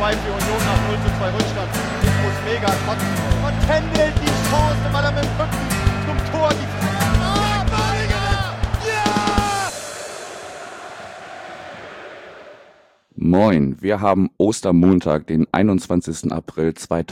2 für Union nach 0:2 Rückstand. Infos mega kotzen. Und Kendall die Chance, weil er mit dem Rücken zum Tor die Moin, wir haben Ostermontag, den 21. April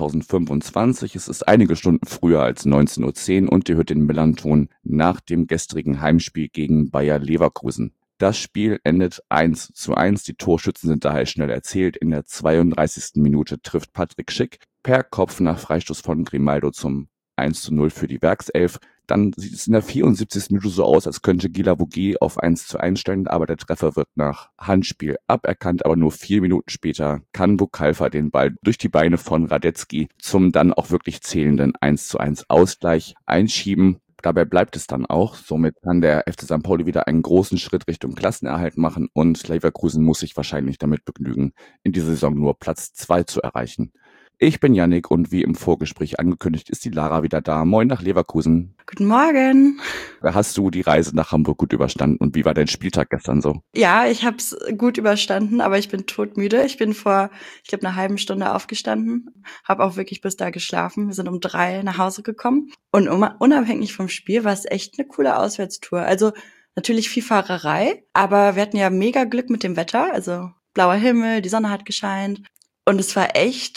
2025. Es ist einige Stunden früher als 19:10 Uhr und ihr hört den Millanton nach dem gestrigen Heimspiel gegen Bayer Leverkusen. Das Spiel endet 1:1. Die Torschützen sind daher schnell erzählt. In der 32. Minute trifft Patrick Schick per Kopf nach Freistoß von Grimaldo zum 1:0 für die Werkself. Dann sieht es in der 74. Minute so aus, als könnte Gila Vogie auf 1:1 stellen, aber der Treffer wird nach Handspiel aberkannt. Aber nur 4 Minuten später kann Bukalfa den Ball durch die Beine von Radetzky zum dann auch wirklich zählenden 1:1 Ausgleich einschieben. Dabei bleibt es dann auch. Somit kann der FC St. Pauli wieder einen großen Schritt Richtung Klassenerhalt machen und Leverkusen muss sich wahrscheinlich damit begnügen, in dieser Saison nur Platz 2 zu erreichen. Ich bin Yannick und wie im Vorgespräch angekündigt ist die Lara wieder da. Moin nach Leverkusen. Guten Morgen. Hast du die Reise nach Hamburg gut überstanden und wie war dein Spieltag gestern so? Ja, ich habe es gut überstanden, aber ich bin todmüde. Ich bin vor, einer halben Stunde aufgestanden, habe auch wirklich bis da geschlafen. Wir sind um 3 nach Hause gekommen und unabhängig vom Spiel war es echt eine coole Auswärtstour. Also natürlich viel Fahrerei, aber wir hatten ja mega Glück mit dem Wetter, also blauer Himmel, die Sonne hat gescheint und es war echt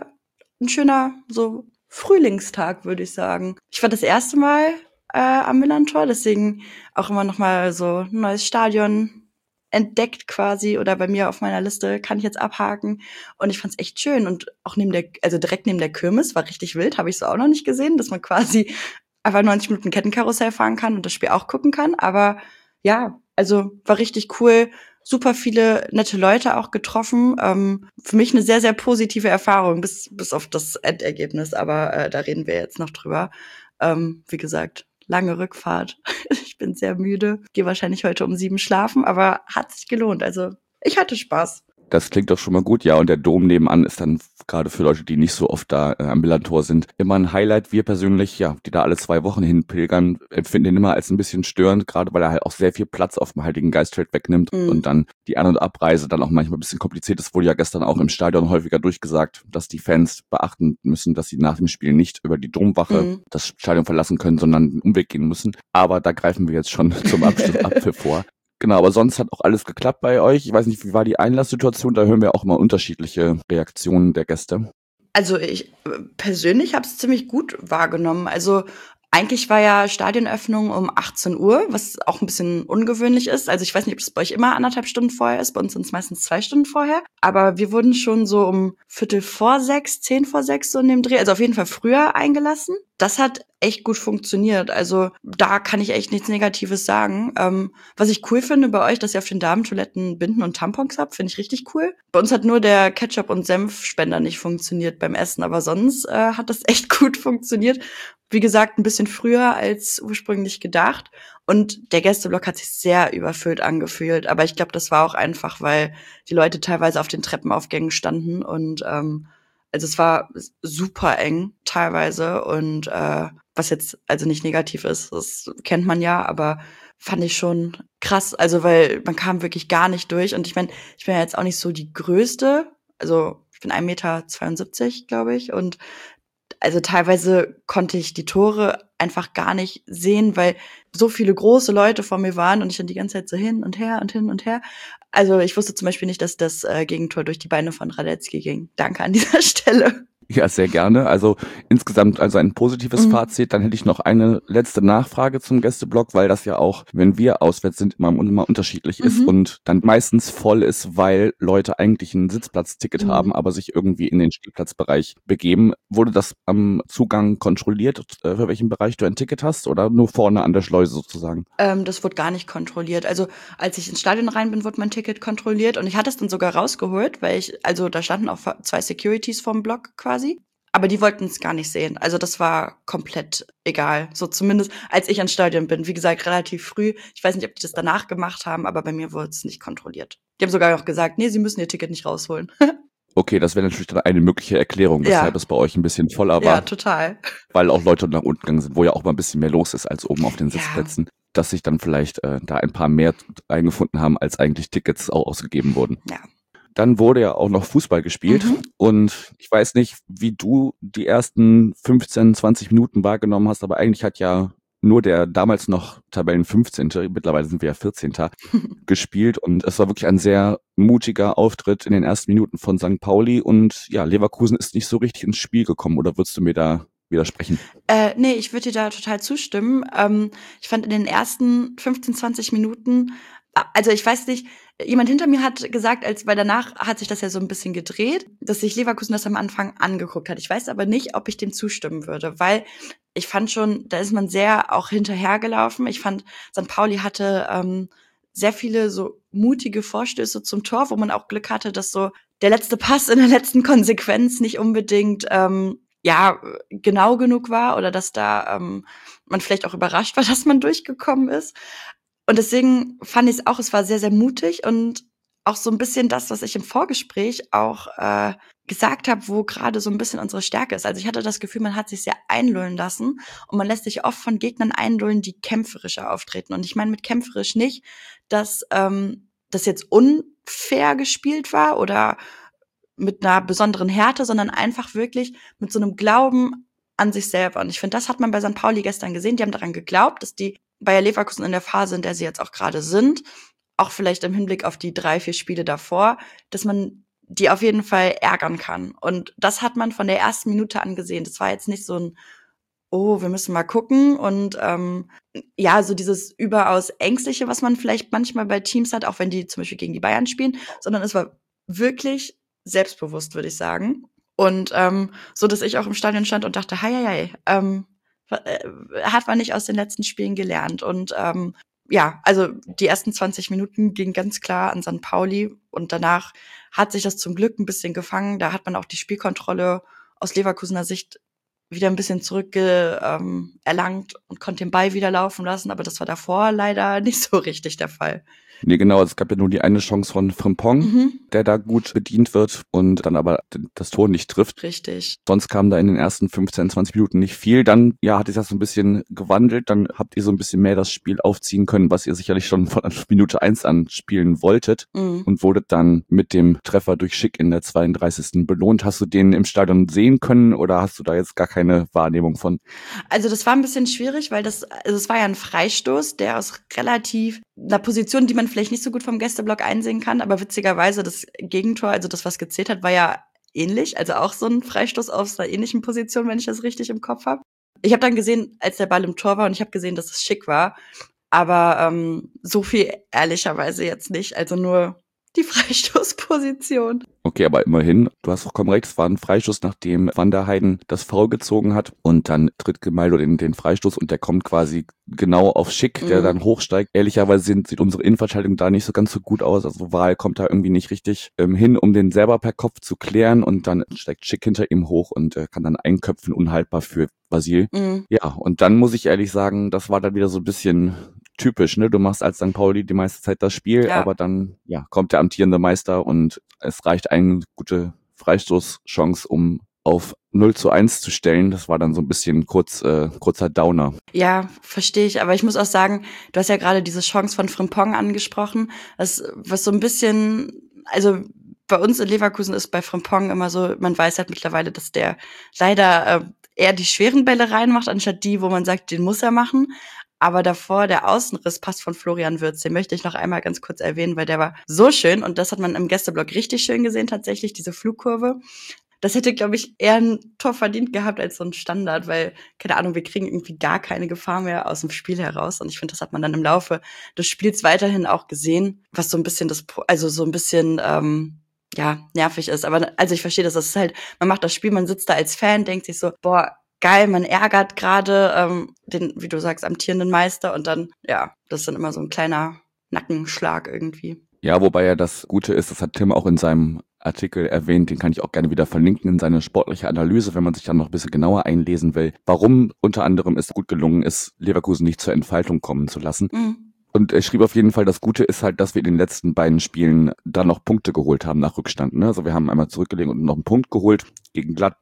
ein schöner so Frühlingstag, würde ich sagen. Ich war das erste Mal am Millantor, deswegen auch immer noch mal so ein neues Stadion entdeckt quasi oder bei mir auf meiner Liste kann ich jetzt abhaken und ich fand's echt schön und auch direkt neben der Kirmes war richtig wild, habe ich so auch noch nicht gesehen, dass man quasi einfach 90 Minuten Kettenkarussell fahren kann und das Spiel auch gucken kann, aber ja, also war richtig cool. Super viele nette Leute auch getroffen. Für mich eine sehr, sehr positive Erfahrung, bis auf das Endergebnis, aber da reden wir jetzt noch drüber. Wie gesagt, lange Rückfahrt. Ich bin sehr müde, gehe wahrscheinlich heute um 7 schlafen, aber hat sich gelohnt. Also ich hatte Spaß. Das klingt doch schon mal gut, ja. Und der Dom nebenan ist dann gerade für Leute, die nicht so oft da am Millantor sind, immer ein Highlight. Wir persönlich, ja, die da alle 2 Wochen hinpilgern, empfinden ihn immer als ein bisschen störend, gerade weil er halt auch sehr viel Platz auf dem Heiligen Geistfeld wegnimmt und dann die An- und Abreise dann auch manchmal ein bisschen kompliziert ist. Wurde ja gestern auch im Stadion häufiger durchgesagt, dass die Fans beachten müssen, dass sie nach dem Spiel nicht über die Domwache das Stadion verlassen können, sondern einen Umweg gehen müssen. Aber da greifen wir jetzt schon zum Abpfiff vor. Genau, aber sonst hat auch alles geklappt bei euch. Ich weiß nicht, wie war die Einlasssituation? Da hören wir auch immer unterschiedliche Reaktionen der Gäste. Also ich persönlich habe es ziemlich gut wahrgenommen. Also eigentlich war ja Stadionöffnung um 18 Uhr, was auch ein bisschen ungewöhnlich ist. Also ich weiß nicht, ob das bei euch immer 1,5 Stunden vorher ist. Bei uns sind es meistens 2 Stunden vorher. Aber wir wurden schon so um 5:45, 5:10 so in dem Dreh, also auf jeden Fall früher eingelassen. Das hat echt gut funktioniert. Also da kann ich echt nichts Negatives sagen. Was ich cool finde bei euch, dass ihr auf den Damentoiletten Binden und Tampons habt, finde ich richtig cool. Bei uns hat nur der Ketchup- und Senfspender nicht funktioniert beim Essen, aber sonst hat das echt gut funktioniert. Wie gesagt, ein bisschen früher als ursprünglich gedacht. Und der Gästeblock hat sich sehr überfüllt angefühlt. Aber ich glaube, das war auch einfach, weil die Leute teilweise auf den Treppenaufgängen standen. Und also es war super eng teilweise. Und was jetzt also nicht negativ ist, das kennt man ja, aber fand ich schon krass. Also weil man kam wirklich gar nicht durch. Und ich meine, ich bin ja jetzt auch nicht so die Größte. Also ich bin 1,72 Meter, glaube ich. Und also teilweise konnte ich die Tore einfach gar nicht sehen, weil so viele große Leute vor mir waren und ich dann die ganze Zeit so hin und her und hin und her. Also ich wusste zum Beispiel nicht, dass das Gegentor durch die Beine von Radetzky ging. Danke an dieser Stelle. Ja, sehr gerne. Also insgesamt also ein positives Fazit. Dann hätte ich noch eine letzte Nachfrage zum Gästeblock, weil das ja auch, wenn wir auswärts sind, immer unterschiedlich ist und dann meistens voll ist, weil Leute eigentlich ein Sitzplatzticket haben, aber sich irgendwie in den Spielplatzbereich begeben. Wurde das am Zugang kontrolliert, für welchen Bereich du ein Ticket hast oder nur vorne an der Schleuse sozusagen? Das wurde gar nicht kontrolliert. Also als ich ins Stadion rein bin, wurde mein Ticket kontrolliert und ich hatte es dann sogar rausgeholt, weil da standen auch 2 Securities vorm Block quasi. Aber die wollten es gar nicht sehen. Also das war komplett egal. So zumindest, als ich ans Stadion bin. Wie gesagt, relativ früh. Ich weiß nicht, ob die das danach gemacht haben, aber bei mir wurde es nicht kontrolliert. Die haben sogar noch gesagt, nee, sie müssen ihr Ticket nicht rausholen. Okay, das wäre natürlich dann eine mögliche Erklärung, weshalb es bei euch ein bisschen voller war. Ja, total. Weil auch Leute nach unten gegangen sind, wo ja auch mal ein bisschen mehr los ist als oben auf den Sitzplätzen. Dass sich dann vielleicht da ein paar mehr eingefunden haben, als eigentlich Tickets auch ausgegeben wurden. Ja. dann wurde ja auch noch Fußball gespielt. Und ich weiß nicht, wie du die ersten 15, 20 Minuten wahrgenommen hast, aber eigentlich hat ja nur der damals noch Tabellen 15., mittlerweile sind wir ja 14., gespielt. Und es war wirklich ein sehr mutiger Auftritt in den ersten Minuten von St. Pauli. Und ja, Leverkusen ist nicht so richtig ins Spiel gekommen. Oder würdest du mir da widersprechen? Nee, ich würde dir da total zustimmen. Ich fand in den ersten 15, 20 Minuten, also ich weiß nicht, jemand hinter mir hat gesagt, weil danach hat sich das ja so ein bisschen gedreht, dass sich Leverkusen das am Anfang angeguckt hat. Ich weiß aber nicht, ob ich dem zustimmen würde, weil ich fand schon, da ist man sehr auch hinterhergelaufen. Ich fand, St. Pauli hatte sehr viele so mutige Vorstöße zum Tor, wo man auch Glück hatte, dass so der letzte Pass in der letzten Konsequenz nicht unbedingt genau genug war oder dass da man vielleicht auch überrascht war, dass man durchgekommen ist. Und deswegen fand ich es auch, es war sehr, sehr mutig und auch so ein bisschen das, was ich im Vorgespräch auch gesagt habe, wo gerade so ein bisschen unsere Stärke ist. Also ich hatte das Gefühl, man hat sich sehr einlullen lassen und man lässt sich oft von Gegnern einlullen, die kämpferischer auftreten. Und ich meine mit kämpferisch nicht, dass das jetzt unfair gespielt war oder mit einer besonderen Härte, sondern einfach wirklich mit so einem Glauben an sich selber. Und ich finde, das hat man bei St. Pauli gestern gesehen. Die haben daran geglaubt, dass die Bayer Leverkusen in der Phase, in der sie jetzt auch gerade sind, auch vielleicht im Hinblick auf die 3, 4 Spiele davor, dass man die auf jeden Fall ärgern kann. Und das hat man von der ersten Minute an gesehen. Das war jetzt nicht so ein, oh, wir müssen mal gucken und so dieses überaus Ängstliche, was man vielleicht manchmal bei Teams hat, auch wenn die zum Beispiel gegen die Bayern spielen, sondern es war wirklich selbstbewusst, würde ich sagen. Und so, dass ich auch im Stadion stand und dachte, hei, hat man nicht aus den letzten Spielen gelernt. Und also die ersten 20 Minuten gingen ganz klar an St. Pauli und danach hat sich das zum Glück ein bisschen gefangen. Da hat man auch die Spielkontrolle aus Leverkusener Sicht wieder ein bisschen erlangt und konnte den Ball wieder laufen lassen, aber das war davor leider nicht so richtig der Fall. Nee, genau, es gab ja nur die eine Chance von Frimpong, der da gut bedient wird und dann aber das Tor nicht trifft. Richtig. Sonst kam da in den ersten 15, 20 Minuten nicht viel. Dann, hat sich das so ein bisschen gewandelt. Dann habt ihr so ein bisschen mehr das Spiel aufziehen können, was ihr sicherlich schon von Minute 1 an spielen wolltet und wurdet dann mit dem Treffer durch Schick in der 32. belohnt. Hast du den im Stadion sehen können oder hast du da jetzt gar keine Wahrnehmung von? Also das war ein bisschen schwierig, weil es war ja ein Freistoß, der aus relativ einer Position, die man vielleicht nicht so gut vom Gästeblock einsehen kann, aber witzigerweise das Gegentor, also das, was gezählt hat, war ja ähnlich, also auch so ein Freistoß aus einer ähnlichen Position, wenn ich das richtig im Kopf habe. Ich habe dann gesehen, als der Ball im Tor war und ich habe gesehen, dass es Schick war, aber so viel ehrlicherweise jetzt nicht, also nur die Freistoßposition. Okay, aber immerhin, du hast vollkommen recht, es war ein Freistoß, nachdem Van der Heijden das Foul gezogen hat und dann tritt Grimaldo den Freistoß und der kommt quasi genau auf Schick, der dann hochsteigt. Ehrlicherweise sieht unsere Innenverteidigung da nicht so ganz so gut aus, also Wahl kommt da irgendwie nicht richtig hin, um den selber per Kopf zu klären und dann steigt Schick hinter ihm hoch und kann dann einköpfen, unhaltbar für Basil. Ja, und dann muss ich ehrlich sagen, das war dann wieder so ein bisschen typisch, ne? Du machst als St. Pauli die meiste Zeit das Spiel, aber dann kommt der amtierende Meister und es reicht eine gute Freistoßchance, um auf 0:1 zu stellen. Das war dann so ein bisschen kurzer Downer. Ja, verstehe ich. Aber ich muss auch sagen, du hast ja gerade diese Chance von Frimpong angesprochen. Was so ein bisschen, also bei uns in Leverkusen ist bei Frimpong immer so, man weiß halt mittlerweile, dass der leider eher die schweren Bälle reinmacht, anstatt die, wo man sagt, den muss er machen. Aber davor, der Außenrisspass von Florian Wirtz, den möchte ich noch einmal ganz kurz erwähnen, weil der war so schön und das hat man im Gästeblock richtig schön gesehen tatsächlich, diese Flugkurve. Das hätte, glaube ich, eher ein Tor verdient gehabt als so ein Standard, weil, keine Ahnung, wir kriegen irgendwie gar keine Gefahr mehr aus dem Spiel heraus. Und ich finde, das hat man dann im Laufe des Spiels weiterhin auch gesehen, was so ein bisschen nervig ist. Aber also ich verstehe das ist halt, man macht das Spiel, man sitzt da als Fan, denkt sich so, boah, geil, man ärgert gerade den, wie du sagst, amtierenden Meister und dann, das ist dann immer so ein kleiner Nackenschlag irgendwie. Ja, wobei ja das Gute ist, das hat Tim auch in seinem Artikel erwähnt, den kann ich auch gerne wieder verlinken in seine sportliche Analyse, wenn man sich dann noch ein bisschen genauer einlesen will, warum unter anderem es gut gelungen ist, Leverkusen nicht zur Entfaltung kommen zu lassen. Und er schrieb auf jeden Fall, das Gute ist halt, dass wir in den letzten beiden Spielen dann noch Punkte geholt haben nach Rückstand. Ne? Also wir haben einmal zurückgelegen und noch einen Punkt geholt gegen Gladbach.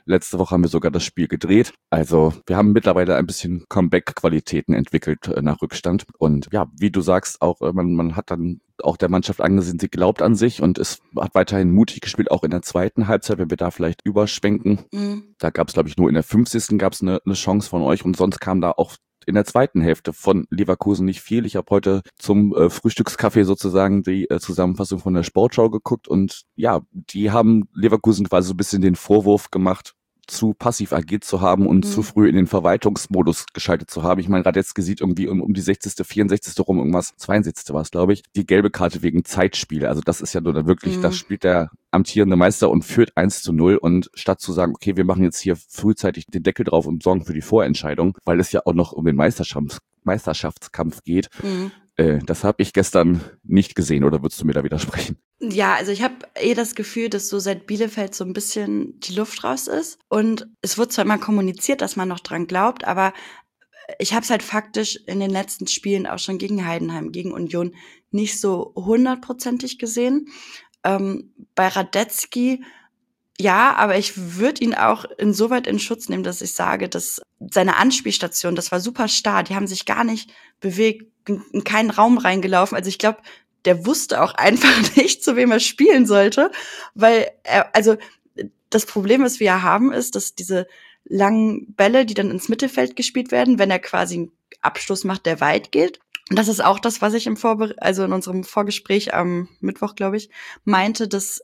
Letzte Woche haben wir sogar das Spiel gedreht. Also wir haben mittlerweile ein bisschen Comeback-Qualitäten entwickelt nach Rückstand. Und ja, wie du sagst, auch man hat dann auch der Mannschaft angesehen, sie glaubt an sich und es hat weiterhin mutig gespielt, auch in der zweiten Halbzeit, wenn wir da vielleicht überschwenken. Da gab es, glaube ich, nur in der 50. gab es eine Chance von euch und sonst kam da auch in der zweiten Hälfte von Leverkusen nicht viel. Ich habe heute zum Frühstückskaffee sozusagen die Zusammenfassung von der Sportschau geguckt und ja, die haben Leverkusen quasi so ein bisschen den Vorwurf gemacht, zu passiv agiert zu haben und zu früh in den Verwaltungsmodus geschaltet zu haben. Ich meine, Radetzky sieht irgendwie um die 60., 64. rum, irgendwas, 62. war es, glaube ich, die gelbe Karte wegen Zeitspiel. Also das ist ja nur dann wirklich, das spielt der amtierende Meister und führt 1-0 und statt zu sagen, okay, wir machen jetzt hier frühzeitig den Deckel drauf und sorgen für die Vorentscheidung, weil es ja auch noch um den Meisterschaftskampf geht. Das habe ich gestern nicht gesehen, oder würdest du mir da widersprechen? Ja, also ich habe das Gefühl, dass so seit Bielefeld so ein bisschen die Luft raus ist. Und es wird zwar immer kommuniziert, dass man noch dran glaubt, aber ich habe es halt faktisch in den letzten Spielen auch schon gegen Heidenheim, gegen Union nicht so 100%ig gesehen. Bei Radetzky, ja, aber ich würde ihn auch insoweit in Schutz nehmen, dass ich sage, dass seine Anspielstation, das war super starr, die haben sich gar nicht bewegt, in keinen Raum reingelaufen. Also ich glaube, der wusste auch einfach nicht, zu wem er spielen sollte, weil das Problem, was wir haben, ist, dass diese langen Bälle, die dann ins Mittelfeld gespielt werden, wenn er quasi einen Abstoß macht, der weit geht. Und das ist auch das, was ich in unserem Vorgespräch am Mittwoch, glaube ich, meinte, dass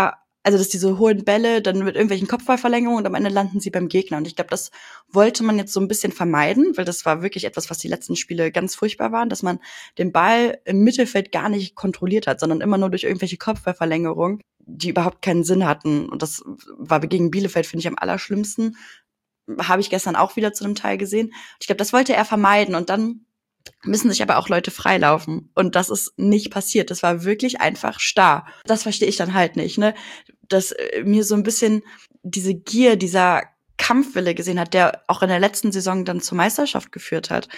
diese hohen Bälle dann mit irgendwelchen Kopfballverlängerungen und am Ende landen sie beim Gegner. Und ich glaube, das wollte man jetzt so ein bisschen vermeiden, weil das war wirklich etwas, was die letzten Spiele ganz furchtbar waren, dass man den Ball im Mittelfeld gar nicht kontrolliert hat, sondern immer nur durch irgendwelche Kopfballverlängerungen, die überhaupt keinen Sinn hatten. Und das war gegen Bielefeld, finde ich, am allerschlimmsten. Habe ich gestern auch wieder zu einem Teil gesehen. Ich glaube, das wollte er vermeiden. Und dann müssen sich aber auch Leute freilaufen. Und das ist nicht passiert. Das war wirklich einfach starr. Das verstehe ich dann halt nicht, ne? Dass mir so ein bisschen diese Gier, dieser Kampfwille gesehen hat, der auch in der letzten Saison dann zur Meisterschaft geführt hat.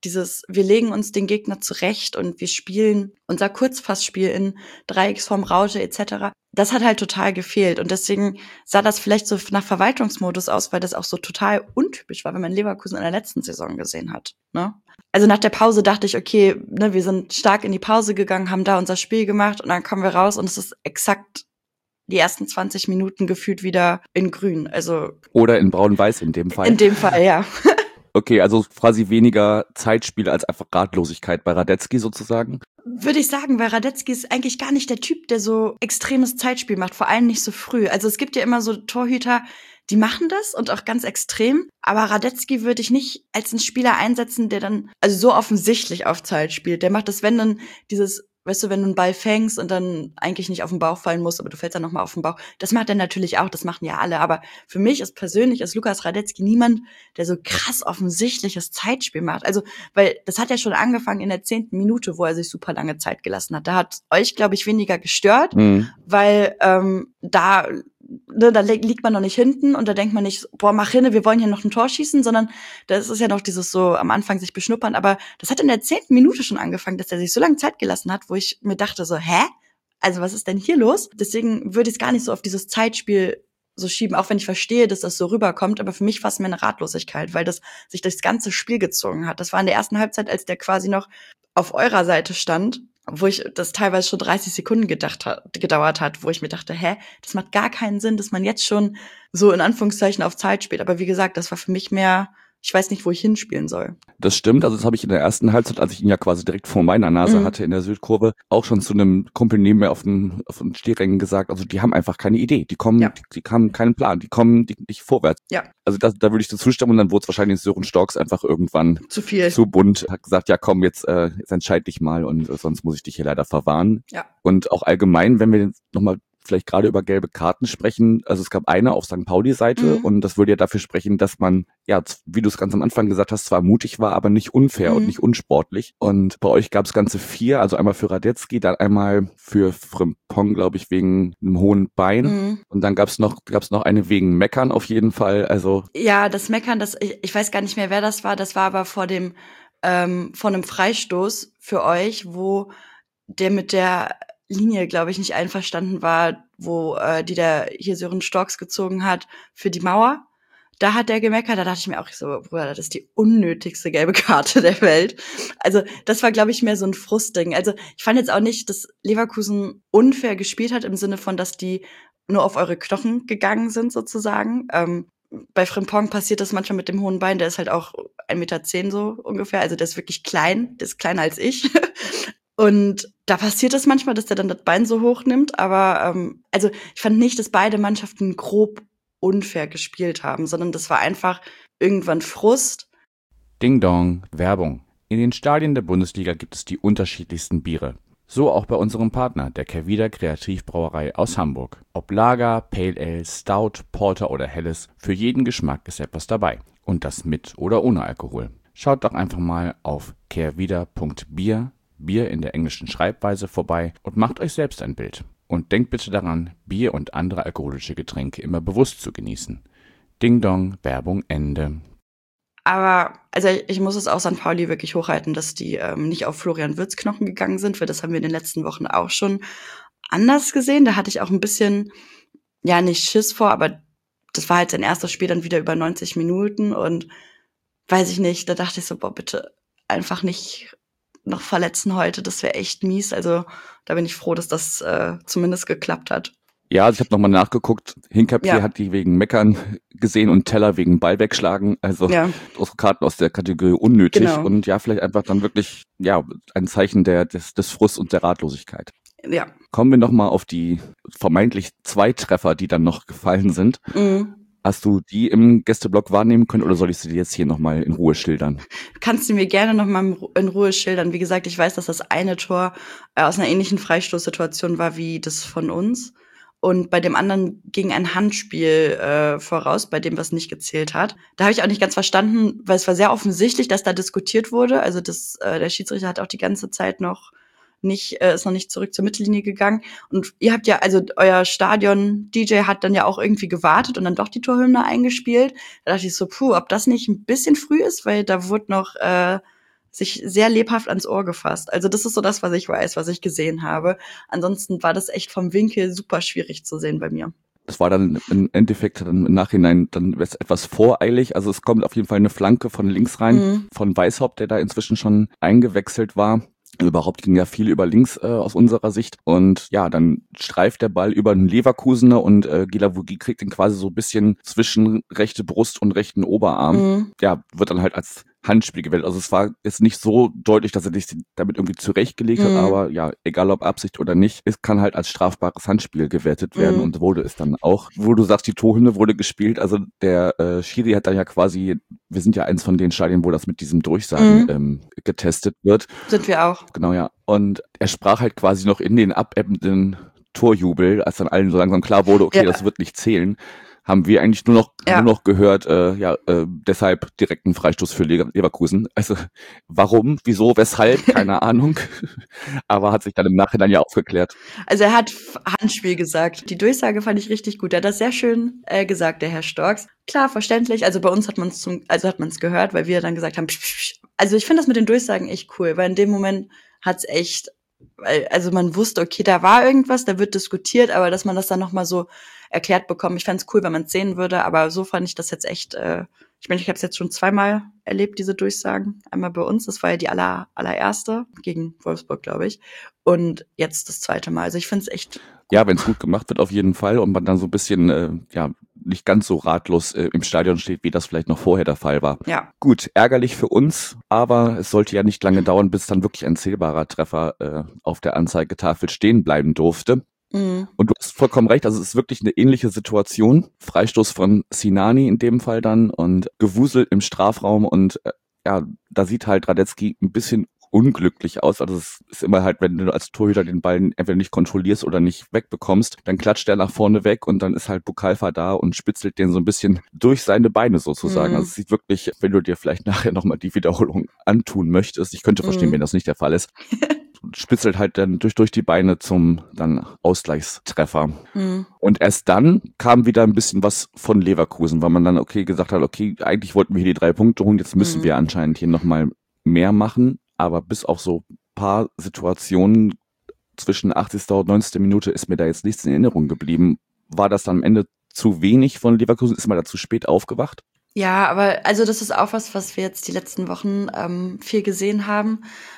Wir legen uns den Gegner zurecht und wir spielen unser Kurzpassspiel in Dreiecksform, Raute etc. Das hat halt total gefehlt und deswegen sah das vielleicht so nach Verwaltungsmodus aus, weil das auch so total untypisch war, wenn man Leverkusen in der letzten Saison gesehen hat, ne? Also nach der Pause dachte ich, okay, ne, wir sind stark in die Pause gegangen, haben da unser Spiel gemacht und dann kommen wir raus und es ist exakt die ersten 20 Minuten gefühlt wieder in grün. Also oder in braun-weiß in dem Fall. In dem Fall, ja. Okay, also quasi weniger Zeitspiel als einfach Ratlosigkeit bei Radetzky sozusagen? Würde ich sagen, weil Radetzky ist eigentlich gar nicht der Typ, der so extremes Zeitspiel macht, vor allem nicht so früh. Also es gibt ja immer so Torhüter, die machen das und auch ganz extrem. Aber Radetzky würde ich nicht als einen Spieler einsetzen, der dann also so offensichtlich auf Zeit spielt. Der macht das, wenn dann dieses, weißt du, wenn du einen Ball fängst und dann eigentlich nicht auf den Bauch fallen musst, aber du fällst dann nochmal auf den Bauch. Das macht er natürlich auch, das machen ja alle. Aber für mich ist Lukas Radetzky niemand, der so krass offensichtliches Zeitspiel macht. Also, weil das hat ja schon angefangen in der 10. Minute, wo er sich super lange Zeit gelassen hat. Da hat euch, glaube ich, weniger gestört, weil da liegt man noch nicht hinten und da denkt man nicht, boah, mach hin, wir wollen hier noch ein Tor schießen, sondern das ist ja noch dieses so am Anfang sich beschnuppern, aber das hat in der 10. Minute schon angefangen, dass er sich so lange Zeit gelassen hat, wo ich mir dachte so, hä? Also was ist denn hier los? Deswegen würde ich es gar nicht so auf dieses Zeitspiel so schieben, auch wenn ich verstehe, dass das so rüberkommt, aber für mich fast mehr eine Ratlosigkeit, weil das sich durchs ganze Spiel gezogen hat. Das war in der ersten Halbzeit, als der quasi noch auf eurer Seite stand, wo ich das teilweise schon 30 Sekunden gedauert hat, wo ich mir dachte, das macht gar keinen Sinn, dass man jetzt schon so in Anführungszeichen auf Zeit spielt. Aber wie gesagt, das war für mich mehr, ich weiß nicht, wo ich hinspielen soll. Das stimmt, also das habe ich in der ersten Halbzeit, als ich ihn ja quasi direkt vor meiner Nase hatte in der Südkurve, auch schon zu einem Kumpel neben mir auf den Stehrängen gesagt, also die haben einfach keine Idee, die haben keinen Plan, die kommen nicht vorwärts. Ja. Also da würde ich dir zustimmen und dann wurde es wahrscheinlich Sören Storks einfach irgendwann zu viel, zu bunt, hat gesagt, ja komm, jetzt entscheid dich mal und sonst muss ich dich hier leider verwarnen. Ja. Und auch allgemein, wenn wir nochmal vielleicht gerade über gelbe Karten sprechen, also es gab eine auf St. Pauli-Seite und das würde ja dafür sprechen, dass man, ja, wie du es ganz am Anfang gesagt hast, zwar mutig war, aber nicht unfair und nicht unsportlich. Und bei euch gab es ganze 4, also einmal für Radetzky, dann einmal für Frimpong, glaube ich, wegen einem hohen Bein. Und dann gab's noch eine wegen Meckern auf jeden Fall. Also ja, das Meckern, ich weiß gar nicht mehr, wer das war aber vor einem Freistoß für euch, wo der mit der Linie, glaube ich, nicht einverstanden war, wo die der hier Sören Storks gezogen hat für die Mauer. Da hat der gemeckert, da dachte ich mir auch so, Bruder, das ist die unnötigste gelbe Karte der Welt. Also das war, glaube ich, mehr so ein Frustding. Also ich fand jetzt auch nicht, dass Leverkusen unfair gespielt hat, im Sinne von, dass die nur auf eure Knochen gegangen sind, sozusagen. Bei Frimpong passiert das manchmal mit dem hohen Bein, der ist halt auch 1,10 Meter so ungefähr, also der ist wirklich klein, der ist kleiner als ich. Und da passiert es manchmal, dass der dann das Bein so hoch nimmt, aber also ich fand nicht, dass beide Mannschaften grob unfair gespielt haben, sondern das war einfach irgendwann Frust. Ding Dong, Werbung. In den Stadien der Bundesliga gibt es die unterschiedlichsten Biere. So auch bei unserem Partner, der Kehrwieder Kreativbrauerei aus Hamburg. Ob Lager, Pale Ale, Stout, Porter oder Helles, für jeden Geschmack ist etwas dabei. Und das mit oder ohne Alkohol. Schaut doch einfach mal auf kehrwieder.bier, Bier in der englischen Schreibweise, vorbei und macht euch selbst ein Bild. Und denkt bitte daran, Bier und andere alkoholische Getränke immer bewusst zu genießen. Ding Dong, Werbung Ende. Aber also ich muss es auch St. Pauli wirklich hochhalten, dass die nicht auf Florian Wirtz Knochen gegangen sind, weil das haben wir in den letzten Wochen auch schon anders gesehen. Da hatte ich auch ein bisschen, ja, nicht Schiss vor, aber das war halt sein erstes Spiel dann wieder über 90 Minuten und weiß ich nicht, da dachte ich so, boah, bitte einfach nicht noch verletzen heute, das wäre echt mies. Also da bin ich froh, dass das zumindest geklappt hat. Ja, also ich habe nochmal nachgeguckt. Hinkapier Ja. hat die wegen Meckern gesehen und Teller wegen Ball wegschlagen. Also Ja. unsere Karten aus der Kategorie unnötig. Genau. Und ja, vielleicht einfach dann wirklich ja ein Zeichen des Frusts und der Ratlosigkeit. Ja. Kommen wir nochmal auf die vermeintlich 2 Treffer, die dann noch gefallen sind. Mhm. Hast du die im Gästeblock wahrnehmen können oder soll ich sie dir jetzt hier nochmal in Ruhe schildern? Kannst du mir gerne noch mal in Ruhe schildern? Wie gesagt, ich weiß, dass das eine Tor aus einer ähnlichen Freistoßsituation war wie das von uns. Und bei dem anderen ging ein Handspiel voraus, bei dem was nicht gezählt hat. Da habe ich auch nicht ganz verstanden, weil es war sehr offensichtlich, dass da diskutiert wurde. Also der Schiedsrichter hat auch die ganze Zeit ist noch nicht zurück zur Mittellinie gegangen. Und ihr habt ja, also euer Stadion-DJ hat dann ja auch irgendwie gewartet und dann doch die Torhymne eingespielt. Da dachte ich so, ob das nicht ein bisschen früh ist, weil da wurde noch sich sehr lebhaft ans Ohr gefasst. Also das ist so das, was ich weiß, was ich gesehen habe. Ansonsten war das echt vom Winkel super schwierig zu sehen bei mir. Das war dann im Endeffekt dann im Nachhinein dann etwas voreilig. Also es kommt auf jeden Fall eine Flanke von links rein, von Weishaupt, der da inzwischen schon eingewechselt war. Überhaupt ging ja viel über links aus unserer Sicht. Und ja, dann streift der Ball über den Leverkusener und Guilavogui kriegt ihn quasi so ein bisschen zwischen rechte Brust und rechten Oberarm. Ja, wird dann halt als Handspiel gewählt. Also es war jetzt nicht so deutlich, dass er sich damit irgendwie zurechtgelegt hat, aber ja, egal ob Absicht oder nicht, es kann halt als strafbares Handspiel gewertet werden und wurde es dann auch. Wo du sagst, die Torhymne wurde gespielt, also der Schiri hat dann ja quasi, wir sind ja eins von den Stadien, wo das mit diesem Durchsagen getestet wird. Sind wir auch. Genau, ja. Und er sprach halt quasi noch in den abebbenden Torjubel, als dann allen so langsam klar wurde, okay, das wird nicht zählen, haben wir eigentlich nur noch gehört, deshalb direkt einen Freistoß für Leverkusen. Also warum, wieso, weshalb, keine Ahnung. Aber hat sich dann im Nachhinein ja aufgeklärt. Also er hat Handspiel gesagt. Die Durchsage fand ich richtig gut. Er hat das sehr schön gesagt, der Herr Storks. Klar, verständlich. Also bei uns hat man es gehört, weil wir dann gesagt haben, psch, psch, psch. Also ich finde das mit den Durchsagen echt cool, weil in dem Moment hat's echt, also man wusste, okay, da war irgendwas, da wird diskutiert, aber dass man das dann nochmal so erklärt bekommt. Ich fände es cool, wenn man es sehen würde, aber so fand ich das jetzt echt, ich meine, ich habe es jetzt schon 2-mal erlebt, diese Durchsagen. Einmal bei uns, das war ja die allererste, gegen Wolfsburg, glaube ich. Und jetzt das 2. Mal. Also ich finde es echt gut. Ja, wenn es gut gemacht wird, auf jeden Fall. Und man dann so ein bisschen, nicht ganz so ratlos im Stadion steht, wie das vielleicht noch vorher der Fall war. Ja. Gut, ärgerlich für uns, aber es sollte ja nicht lange dauern, bis dann wirklich ein zählbarer Treffer auf der Anzeigetafel stehen bleiben durfte. Und du hast vollkommen recht, also es ist wirklich eine ähnliche Situation. Freistoß von Sinani in dem Fall dann und Gewusel im Strafraum und da sieht halt Radetzky ein bisschen unglücklich aus. Also es ist immer halt, wenn du als Torhüter den Ball entweder nicht kontrollierst oder nicht wegbekommst, dann klatscht der nach vorne weg und dann ist halt Bukalfa da und spitzelt den so ein bisschen durch seine Beine sozusagen. Also es sieht wirklich, wenn du dir vielleicht nachher nochmal die Wiederholung antun möchtest, ich könnte verstehen, wenn das nicht der Fall ist, spitzelt halt dann durch die Beine zum dann Ausgleichstreffer. Und erst dann kam wieder ein bisschen was von Leverkusen, weil man dann gesagt hat, okay, eigentlich wollten wir hier die 3 Punkte holen, jetzt müssen wir anscheinend hier nochmal mehr machen, aber bis auf so ein paar Situationen zwischen 80. und 90. Minute ist mir da jetzt nichts in Erinnerung geblieben. War das dann am Ende zu wenig von Leverkusen? Ist man da zu spät aufgewacht? Ja, aber also das ist auch was wir jetzt die letzten Wochen viel gesehen haben.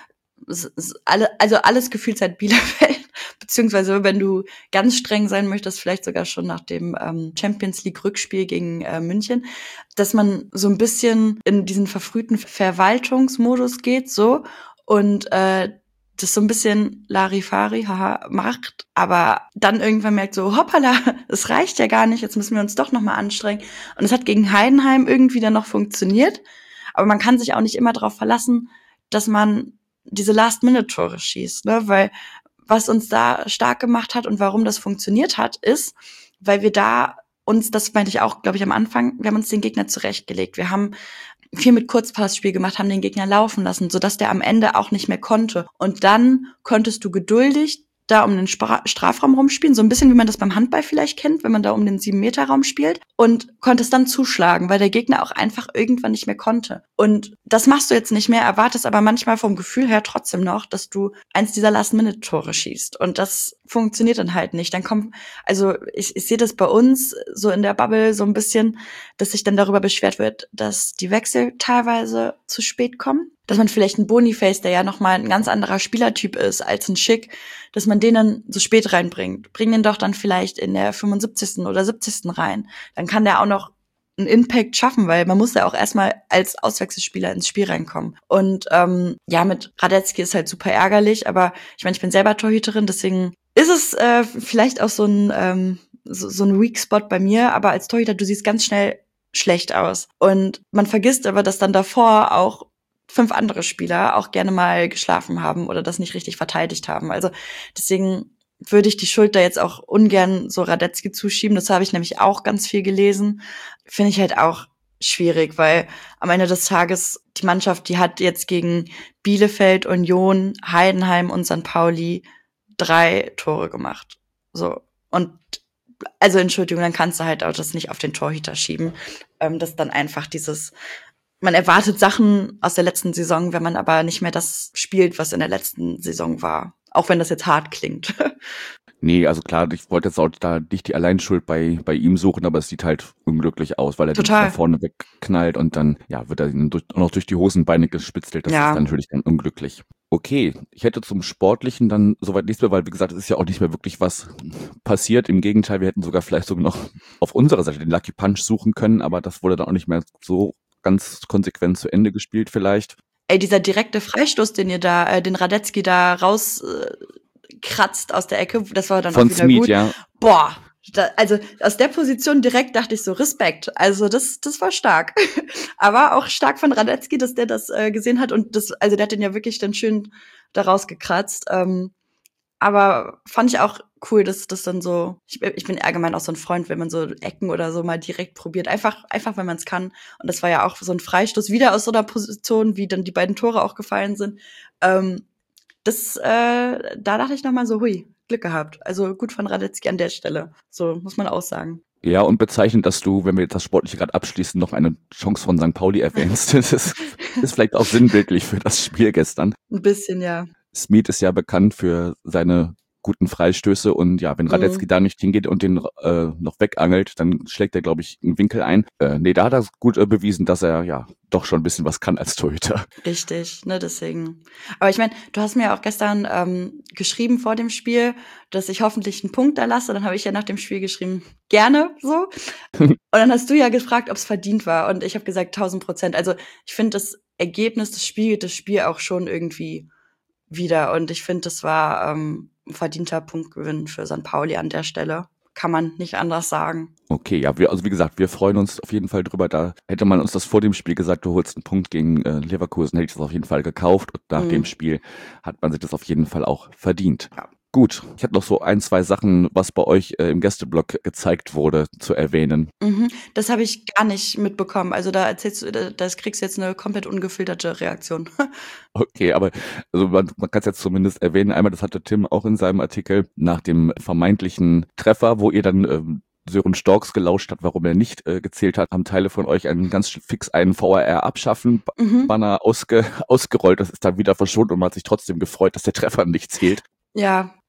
Alles gefühlt seit Bielefeld, beziehungsweise wenn du ganz streng sein möchtest, vielleicht sogar schon nach dem Champions League Rückspiel gegen München, dass man so ein bisschen in diesen verfrühten Verwaltungsmodus geht, so, und das so ein bisschen Larifari, haha, macht, aber dann irgendwann merkt so, hoppala, es reicht ja gar nicht, jetzt müssen wir uns doch nochmal anstrengen. Und es hat gegen Heidenheim irgendwie dann noch funktioniert, aber man kann sich auch nicht immer darauf verlassen, dass man diese Last-Minute-Tore schießt, ne? Weil was uns da stark gemacht hat und warum das funktioniert hat, ist, weil wir da uns, das meinte ich auch, glaube ich, am Anfang, wir haben uns den Gegner zurechtgelegt. Wir haben viel mit Kurzpassspiel gemacht, haben den Gegner laufen lassen, sodass der am Ende auch nicht mehr konnte. Und dann konntest du geduldig da um den Strafraum rumspielen, so ein bisschen wie man das beim Handball vielleicht kennt, wenn man da um den 7-Meter-Raum spielt, und konntest dann zuschlagen, weil der Gegner auch einfach irgendwann nicht mehr konnte. Und das machst du jetzt nicht mehr, erwartest aber manchmal vom Gefühl her trotzdem noch, dass du eins dieser Last-Minute-Tore schießt. Und das funktioniert dann halt nicht. Dann kommt, also ich sehe das bei uns so in der Bubble so ein bisschen, dass sich dann darüber beschwert wird, dass die Wechsel teilweise zu spät kommen. Dass man vielleicht einen Boniface, der ja nochmal ein ganz anderer Spielertyp ist als ein Schick, dass man den dann so spät reinbringt. Bring den doch dann vielleicht in der 75. oder 70. rein. Dann kann der auch noch einen Impact schaffen, weil man muss ja auch erstmal als Auswechselspieler ins Spiel reinkommen. Und ja, mit Radetzky ist halt super ärgerlich, aber ich meine, ich bin selber Torhüterin, deswegen ist es vielleicht auch so ein Weak Spot bei mir, aber als Torhüter, du siehst ganz schnell schlecht aus. Und man vergisst aber, dass dann davor auch 5 andere Spieler auch gerne mal geschlafen haben oder das nicht richtig verteidigt haben. Also deswegen würde ich die Schuld da jetzt auch ungern so Radetzky zuschieben. Das habe ich nämlich auch ganz viel gelesen. Finde ich halt auch schwierig, weil am Ende des Tages die Mannschaft, die hat jetzt gegen Bielefeld, Union, Heidenheim und St. Pauli 3 Tore gemacht. So. Und also Entschuldigung, dann kannst du halt auch das nicht auf den Torhüter schieben. Das ist dann einfach man erwartet Sachen aus der letzten Saison, wenn man aber nicht mehr das spielt, was in der letzten Saison war. Auch wenn das jetzt hart klingt. Nee, also klar, ich wollte jetzt auch da nicht die Alleinschuld bei ihm suchen, aber es sieht halt unglücklich aus, weil er den da vorne wegknallt und dann ja wird er noch durch die Hosenbeine gespitzelt. Das ist dann natürlich dann unglücklich. Okay, ich hätte zum Sportlichen dann soweit nichts mehr, weil wie gesagt, es ist ja auch nicht mehr wirklich was passiert. Im Gegenteil, wir hätten sogar vielleicht sogar noch auf unserer Seite den Lucky Punch suchen können, aber das wurde dann auch nicht mehr so ganz konsequent zu Ende gespielt vielleicht. Ey, dieser direkte Freistoß, den Radetzky da rauskratzt aus der Ecke, das war dann von auch wieder Smith, gut. Ja. Boah, also aus der Position direkt dachte ich so, Respekt. Also das war stark. Aber auch stark von Radetzky, dass der das gesehen hat und also der hat den ja wirklich dann schön da rausgekratzt. Aber fand ich auch cool, dass das dann so, ich bin allgemein auch so ein Freund, wenn man so Ecken oder so mal direkt probiert, einfach wenn man es kann. Und das war ja auch so ein Freistoß, wieder aus so einer Position, wie dann die beiden Tore auch gefallen sind. Da dachte ich nochmal so, hui, Glück gehabt. Also gut von Radetzky an der Stelle. So muss man auch sagen. Ja, und bezeichnend, dass du, wenn wir jetzt das Sportliche gerade abschließen, noch eine Chance von St. Pauli erwähnst. Das ist vielleicht auch sinnbildlich für das Spiel gestern. Ein bisschen, ja. Smith ist ja bekannt für seine guten Freistöße und ja, wenn Radetzky da nicht hingeht und den noch wegangelt, dann schlägt er, glaube ich, einen Winkel ein. Da hat er gut bewiesen, dass er ja doch schon ein bisschen was kann als Torhüter. Richtig, ne, deswegen. Aber ich meine, du hast mir auch gestern geschrieben vor dem Spiel, dass ich hoffentlich einen Punkt da lasse. Dann habe ich ja nach dem Spiel geschrieben, gerne so. Und dann hast du ja gefragt, ob es verdient war. Und ich habe gesagt, 1000%. Also ich finde, das Ergebnis, das Spiel auch schon irgendwie wieder. Und ich finde, das war ein verdienter Punktgewinn für St. Pauli an der Stelle. Kann man nicht anders sagen. Okay, ja, wie gesagt, wir freuen uns auf jeden Fall drüber. Da hätte man uns das vor dem Spiel gesagt, du holst einen Punkt gegen Leverkusen, hätte ich das auf jeden Fall gekauft. Und nach dem Spiel hat man sich das auf jeden Fall auch verdient. Ja. Gut, ich hatte noch so 1, 2 Sachen, was bei euch im Gästeblock gezeigt wurde, zu erwähnen. Das habe ich gar nicht mitbekommen. Also da erzählst du, das kriegst du jetzt eine komplett ungefilterte Reaktion. Okay, aber also man kann es jetzt zumindest erwähnen. Einmal, das hatte Tim auch in seinem Artikel nach dem vermeintlichen Treffer, wo ihr dann Sören Storks gelauscht hat, warum er nicht gezählt hat, haben Teile von euch ganz fix einen VAR abschaffen, Banner ausgerollt, das ist dann wieder verschwunden und man hat sich trotzdem gefreut, dass der Treffer nicht zählt. Ja,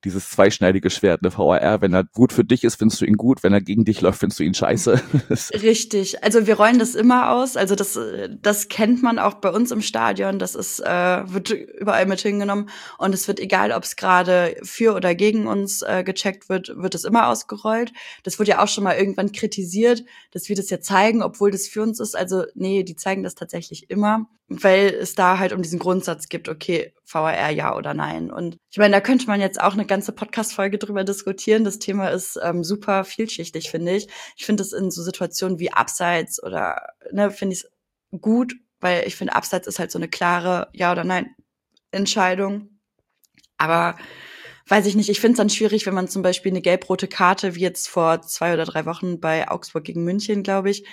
dieses zweischneidige Schwert, ne? VAR, wenn er gut für dich ist, findest du ihn gut, wenn er gegen dich läuft, findest du ihn scheiße. Richtig. Also wir rollen das immer aus. Also das kennt man auch bei uns im Stadion. Das ist wird überall mit hingenommen und es wird, egal ob es gerade für oder gegen uns gecheckt wird es immer ausgerollt. Das wurde ja auch schon mal irgendwann kritisiert, dass wir das ja zeigen, obwohl das für uns ist. Also nee, die zeigen das tatsächlich immer, weil es da halt um diesen Grundsatz gibt, okay, VAR ja oder nein. Und ich meine, da könnte man jetzt auch eine ganze Podcast-Folge drüber diskutieren. Das Thema ist super vielschichtig, finde ich. Ich finde es in so Situationen wie Abseits oder, ne, finde ich es gut, weil ich finde, Abseits ist halt so eine klare Ja- oder Nein-Entscheidung. Aber weiß ich nicht, ich finde es dann schwierig, wenn man zum Beispiel eine gelb-rote Karte, wie jetzt vor 2 oder 3 Wochen bei Augsburg gegen München, glaube ich,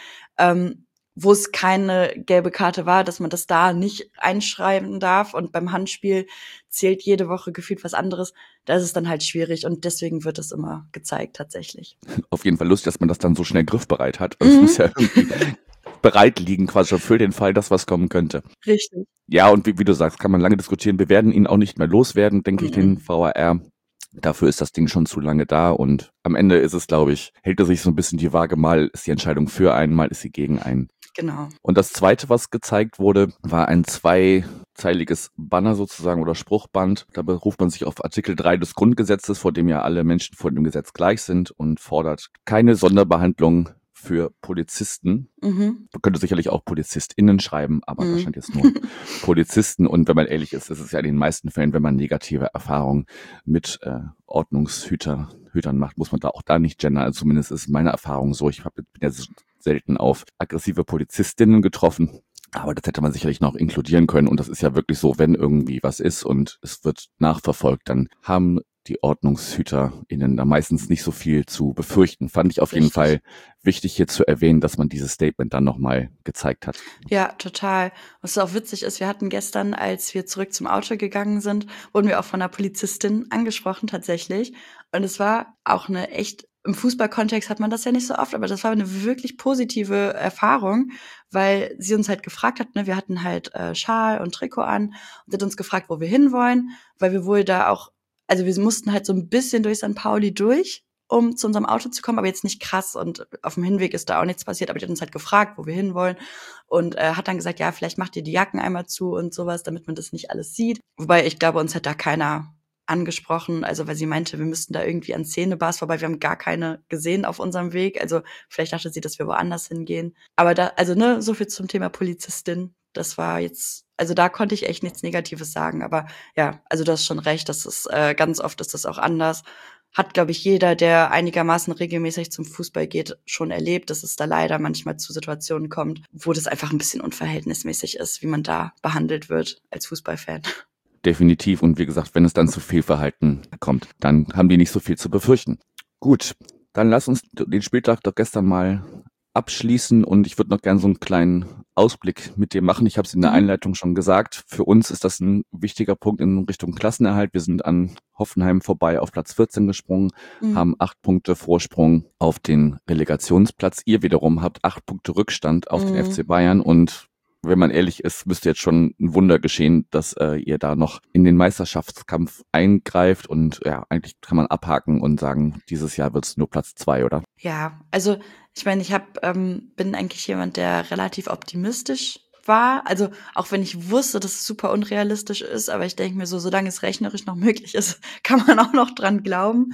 wo es keine gelbe Karte war, dass man das da nicht einschreiben darf und beim Handspiel zählt jede Woche gefühlt was anderes. Da ist es dann halt schwierig und deswegen wird es immer gezeigt tatsächlich. Auf jeden Fall lustig, dass man das dann so schnell griffbereit hat. Also es muss ja irgendwie bereit liegen, quasi schon für den Fall, dass was kommen könnte. Richtig. Ja, und wie du sagst, kann man lange diskutieren. Wir werden ihn auch nicht mehr loswerden, denke ich, den VAR. Dafür ist das Ding schon zu lange da und am Ende ist es, glaube ich, hält er sich so ein bisschen die Waage, mal ist die Entscheidung für einen, mal ist sie gegen einen. Genau. Und das Zweite, was gezeigt wurde, war ein zweizeiliges Banner sozusagen oder Spruchband. Da beruft man sich auf Artikel 3 des Grundgesetzes, vor dem ja alle Menschen vor dem Gesetz gleich sind und fordert keine Sonderbehandlung für Polizisten. Man könnte sicherlich auch PolizistInnen schreiben, aber da stand jetzt nur Polizisten. Und wenn man ehrlich ist es ja in den meisten Fällen, wenn man negative Erfahrungen mit Ordnungshütern macht, muss man da auch da nicht gendern. Also zumindest ist meine Erfahrung so. Ich bin ja selten auf aggressive Polizistinnen getroffen. Aber das hätte man sicherlich noch inkludieren können. Und das ist ja wirklich so, wenn irgendwie was ist und es wird nachverfolgt, dann haben die OrdnungshüterInnen da meistens nicht so viel zu befürchten. Fand ich auf jeden Fall wichtig hier zu erwähnen, dass man dieses Statement dann nochmal gezeigt hat. Ja, total. Was auch witzig ist, wir hatten gestern, als wir zurück zum Auto gegangen sind, wurden wir auch von einer Polizistin angesprochen tatsächlich. Und es war auch eine echt, im Fußballkontext hat man das ja nicht so oft, aber das war eine wirklich positive Erfahrung, weil sie uns halt gefragt hat, ne, wir hatten halt Schal und Trikot an und hat uns gefragt, wo wir hinwollen, weil wir wohl da auch, also wir mussten halt so ein bisschen durch St. Pauli durch, um zu unserem Auto zu kommen, aber jetzt nicht krass und auf dem Hinweg ist da auch nichts passiert, aber die hat uns halt gefragt, wo wir hinwollen und hat dann gesagt, ja, vielleicht macht ihr die Jacken einmal zu und sowas, damit man das nicht alles sieht. Wobei ich glaube, uns hat da keiner angesprochen, also weil sie meinte, wir müssten da irgendwie an Szenebars vorbei, wir haben gar keine gesehen auf unserem Weg, also vielleicht dachte sie, dass wir woanders hingehen. Aber da, also ne, so viel zum Thema Polizistin. Das war jetzt, also da konnte ich echt nichts Negatives sagen, aber ja, also du hast schon recht, das ist ganz oft ist das auch anders. Hat, glaube ich, jeder, der einigermaßen regelmäßig zum Fußball geht, schon erlebt, dass es da leider manchmal zu Situationen kommt, wo das einfach ein bisschen unverhältnismäßig ist, wie man da behandelt wird als Fußballfan. Definitiv. Und wie gesagt, wenn es dann zu Fehlverhalten kommt, dann haben die nicht so viel zu befürchten. Gut, dann lass uns den Spieltag doch gestern mal abschließen und ich würde noch gerne so einen kleinen Ausblick mit dir machen. Ich habe es in der Einleitung schon gesagt. Für uns ist das ein wichtiger Punkt in Richtung Klassenerhalt. Wir sind an Hoffenheim vorbei auf Platz 14 gesprungen, haben 8 Punkte Vorsprung auf den Relegationsplatz. Ihr wiederum habt 8 Punkte Rückstand auf den FC Bayern und wenn man ehrlich ist, müsste jetzt schon ein Wunder geschehen, dass ihr da noch in den Meisterschaftskampf eingreift und ja, eigentlich kann man abhaken und sagen, dieses Jahr wird es nur Platz 2, oder? Ja, also ich meine, ich bin eigentlich jemand, der relativ optimistisch war. Also auch wenn ich wusste, dass es super unrealistisch ist, aber ich denke mir so, solange es rechnerisch noch möglich ist, kann man auch noch dran glauben.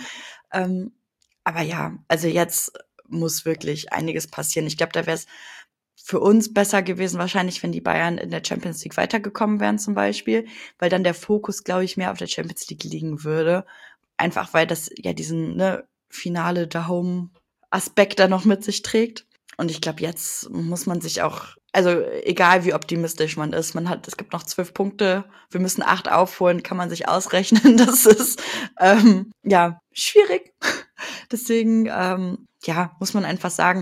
Aber ja, also jetzt muss wirklich einiges passieren. Ich glaube, da wäre es für uns besser gewesen, wahrscheinlich, wenn die Bayern in der Champions League weitergekommen wären zum Beispiel, weil dann der Fokus, glaube ich, mehr auf der Champions League liegen würde. Einfach, weil das ja diesen Finale der Home-Aspekt da noch mit sich trägt. Und ich glaube, jetzt muss man sich auch, also egal wie optimistisch man ist, es gibt noch 12 Punkte, wir müssen 8 aufholen, kann man sich ausrechnen. Das ist schwierig. Deswegen muss man einfach sagen,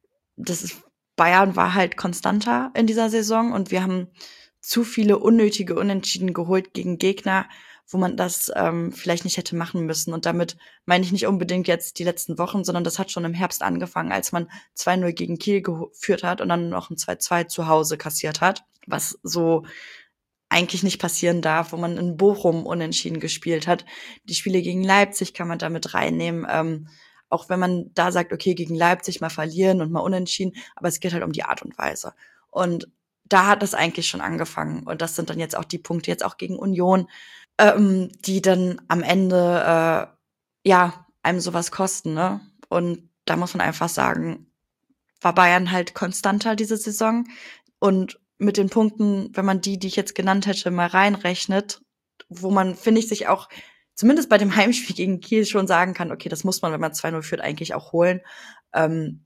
Bayern war halt konstanter in dieser Saison und wir haben zu viele unnötige Unentschieden geholt gegen Gegner, wo man das vielleicht nicht hätte machen müssen. Und damit meine ich nicht unbedingt jetzt die letzten Wochen, sondern das hat schon im Herbst angefangen, als man 2-0 gegen Kiel geführt hat und dann noch ein 2-2 zu Hause kassiert hat, was so eigentlich nicht passieren darf, wo man in Bochum unentschieden gespielt hat. Die Spiele gegen Leipzig kann man da mit reinnehmen. Auch wenn man da sagt, okay, gegen Leipzig mal verlieren und mal unentschieden, aber es geht halt um die Art und Weise. Und da hat das eigentlich schon angefangen. Und das sind dann jetzt auch die Punkte, jetzt auch gegen Union, die dann am Ende, einem sowas kosten, ne? Und da muss man einfach sagen, war Bayern halt konstanter diese Saison. Und mit den Punkten, wenn man die ich jetzt genannt hätte, mal reinrechnet, wo man, finde ich, sich auch zumindest bei dem Heimspiel gegen Kiel schon sagen kann, okay, das muss man, wenn man 2-0 führt, eigentlich auch holen. Dann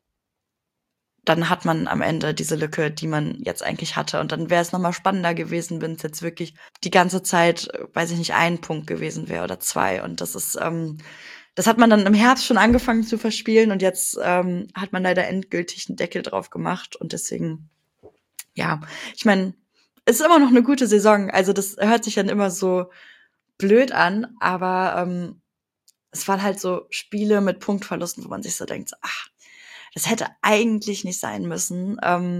hat man am Ende diese Lücke, die man jetzt eigentlich hatte. Und dann wäre es nochmal spannender gewesen, wenn es jetzt wirklich die ganze Zeit, weiß ich nicht, 1 Punkt gewesen wäre oder 2. Und das ist, das hat man dann im Herbst schon angefangen zu verspielen und jetzt hat man leider endgültig einen Deckel drauf gemacht. Und deswegen, ja, ich meine, es ist immer noch eine gute Saison. Also das hört sich dann immer so blöd an, aber es waren halt so Spiele mit Punktverlusten, wo man sich so denkt, so, ach, das hätte eigentlich nicht sein müssen,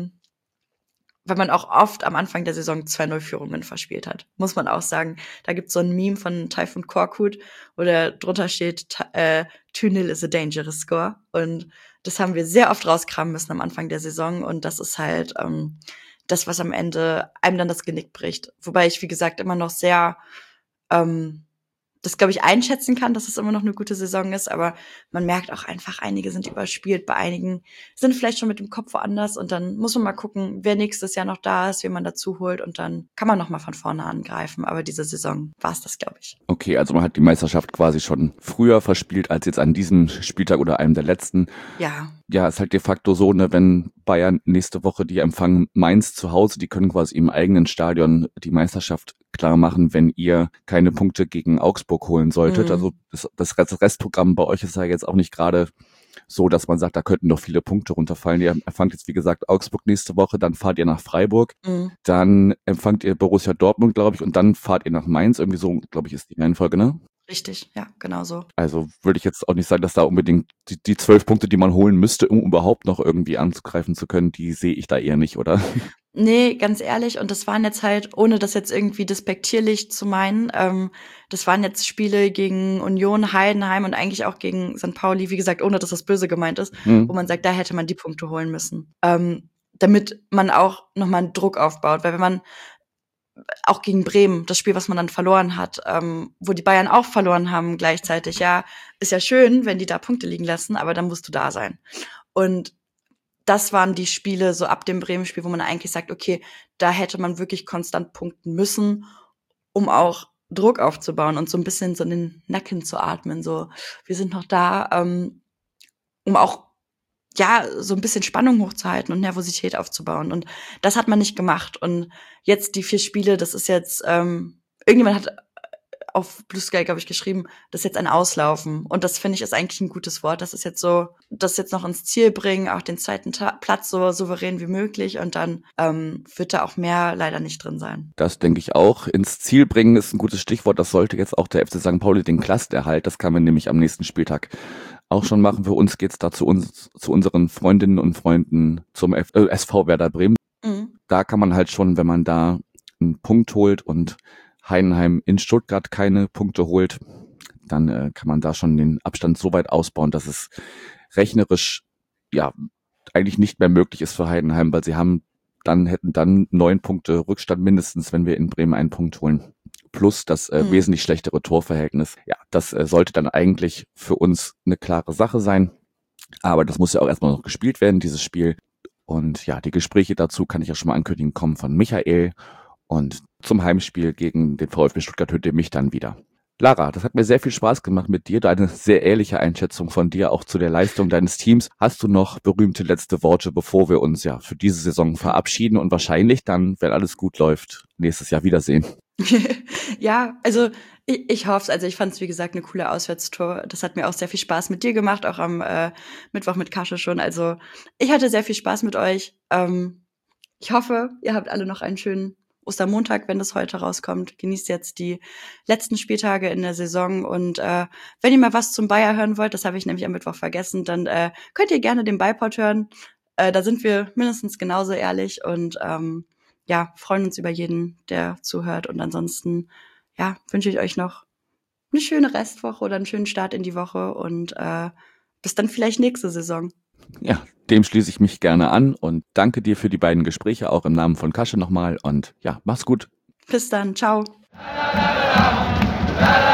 weil man auch oft am Anfang der Saison 2-0-Führungen verspielt hat. Muss man auch sagen. Da gibt's so ein Meme von Taifun Korkut, wo da drunter steht, 2-0 is a dangerous score. Und das haben wir sehr oft rauskramen müssen am Anfang der Saison. Und das ist halt das, was am Ende einem dann das Genick bricht. Wobei ich, wie gesagt, immer noch sehr das, glaube ich, einschätzen kann, dass es immer noch eine gute Saison ist, aber man merkt auch einfach, einige sind überspielt, bei einigen sind vielleicht schon mit dem Kopf woanders und dann muss man mal gucken, wer nächstes Jahr noch da ist, wen man dazu holt und dann kann man noch mal von vorne angreifen, aber diese Saison war es das, glaube ich. Okay, also man hat die Meisterschaft quasi schon früher verspielt als jetzt an diesem Spieltag oder einem der letzten. Ja. Ja, ist halt de facto so, ne, wenn Bayern nächste Woche, die empfangen Mainz zu Hause, die können quasi im eigenen Stadion die Meisterschaft klar machen, wenn ihr keine Punkte gegen Augsburg holen solltet. Also das Restprogramm bei euch ist ja jetzt auch nicht gerade so, dass man sagt, da könnten noch viele Punkte runterfallen. Ihr empfangt jetzt, wie gesagt, Augsburg nächste Woche, dann fahrt ihr nach Freiburg, dann empfangt ihr Borussia Dortmund, glaube ich, und dann fahrt ihr nach Mainz. Irgendwie so, glaube ich, ist die Reihenfolge, ne? Richtig, ja, genau so. Also würde ich jetzt auch nicht sagen, dass da unbedingt die 12 Punkte, die man holen müsste, um überhaupt noch irgendwie anzugreifen zu können, die sehe ich da eher nicht, oder? Nee, ganz ehrlich, und das waren jetzt halt, ohne das jetzt irgendwie despektierlich zu meinen, das waren jetzt Spiele gegen Union, Heidenheim und eigentlich auch gegen St. Pauli, wie gesagt, ohne dass das böse gemeint ist, wo man sagt, da hätte man die Punkte holen müssen. Damit man auch nochmal einen Druck aufbaut, weil wenn man auch gegen Bremen, das Spiel, was man dann verloren hat, wo die Bayern auch verloren haben gleichzeitig, ja, ist ja schön, wenn die da Punkte liegen lassen, aber dann musst du da sein. Und das waren die Spiele so ab dem Bremen-Spiel, wo man eigentlich sagt, okay, da hätte man wirklich konstant punkten müssen, um auch Druck aufzubauen und so ein bisschen so in den Nacken zu atmen, so, wir sind noch da, um auch, ja, so ein bisschen Spannung hochzuhalten und Nervosität aufzubauen. Und das hat man nicht gemacht. Und jetzt die 4 Spiele, das ist jetzt, irgendjemand hat auf Blue Sky, glaube ich, geschrieben, das ist jetzt ein Auslaufen. Und das, finde ich, ist eigentlich ein gutes Wort. Das ist jetzt so, das jetzt noch ins Ziel bringen, auch den zweiten Platz so souverän wie möglich. Und dann wird da auch mehr leider nicht drin sein. Das denke ich auch. Ins Ziel bringen ist ein gutes Stichwort. Das sollte jetzt auch der FC St. Pauli den Klassenerhalt. Das kann man nämlich am nächsten Spieltag auch schon machen. Für uns geht's da zu unseren Freundinnen und Freunden zum SV Werder Bremen. Da kann man halt schon, wenn man da einen Punkt holt und Heidenheim in Stuttgart keine Punkte holt, dann kann man da schon den Abstand so weit ausbauen, dass es rechnerisch ja eigentlich nicht mehr möglich ist für Heidenheim, weil sie hätten dann 9 Punkte Rückstand mindestens, wenn wir in Bremen einen Punkt holen. Plus das wesentlich schlechtere Torverhältnis. Ja, das sollte dann eigentlich für uns eine klare Sache sein. Aber das muss ja auch erstmal noch gespielt werden, dieses Spiel. Und ja, die Gespräche dazu kann ich ja schon mal ankündigen, kommen von Michael. Und zum Heimspiel gegen den VfB Stuttgart hört ihr mich dann wieder. Lara, das hat mir sehr viel Spaß gemacht mit dir. Eine sehr ehrliche Einschätzung von dir auch zu der Leistung deines Teams. Hast du noch berühmte letzte Worte, bevor wir uns ja für diese Saison verabschieden und wahrscheinlich dann, wenn alles gut läuft, nächstes Jahr wiedersehen? Ja, also ich hoffe es. Also ich fand es, wie gesagt, eine coole Auswärtstour. Das hat mir auch sehr viel Spaß mit dir gemacht, auch am Mittwoch mit Kasche schon. Also ich hatte sehr viel Spaß mit euch. Ich hoffe, ihr habt alle noch einen schönen Ostermontag, wenn das heute rauskommt. Genießt jetzt die letzten Spieltage in der Saison und wenn ihr mal was zum Bayer hören wollt, das habe ich nämlich am Mittwoch vergessen, dann könnt ihr gerne den Beipod hören. Da sind wir mindestens genauso ehrlich und ja, freuen uns über jeden, der zuhört. Und ansonsten, ja, wünsche ich euch noch eine schöne Restwoche oder einen schönen Start in die Woche und bis dann vielleicht nächste Saison. Ja, dem schließe ich mich gerne an und danke dir für die beiden Gespräche, auch im Namen von Kasche nochmal. Und ja, mach's gut. Bis dann, ciao.